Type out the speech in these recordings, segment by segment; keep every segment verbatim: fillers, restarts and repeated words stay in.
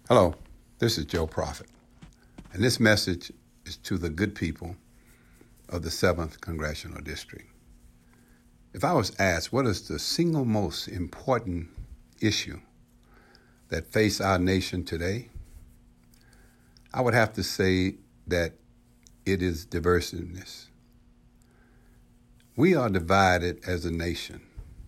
Hello, this is Joe Prophet, and this message is to the good people of the seventh Congressional District. If I was asked what is the single most important issue that face our nation today, I would have to say that it is divisiveness. We are divided as a nation,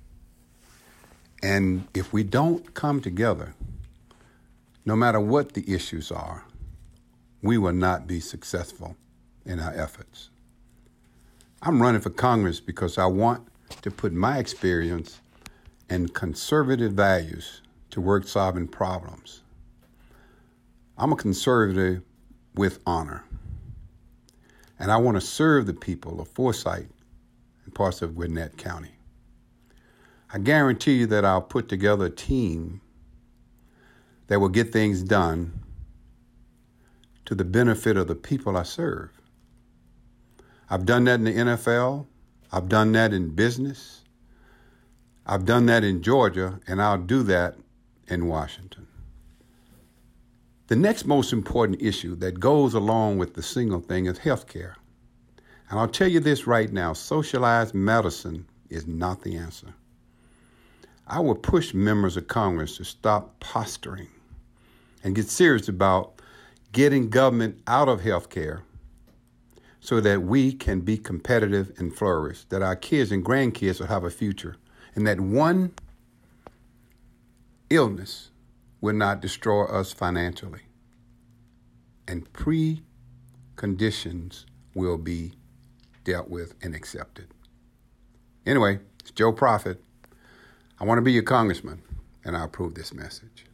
and if we don't come together, no matter what the issues are, we will not be successful in our efforts. I'm running for Congress because I want to put my experience and conservative values to work solving problems. I'm a conservative with honor, and I want to serve the people of Forsyth and parts of Gwinnett County. I guarantee you that I'll put together a team that will get things done to the benefit of the people I serve. I've done that in the N F L. I've done that in business. I've done that in Georgia, and I'll do that in Washington. The next most important issue that goes along with the single thing is health care. And I'll tell you this right now, socialized medicine is not the answer. I will push members of Congress to stop posturing and get serious about getting government out of health care so that we can be competitive and flourish, that our kids and grandkids will have a future, and that one illness will not destroy us financially. And preconditions will be dealt with and accepted. Anyway, it's Joe Prophet. I want to be your congressman, and I approve this message.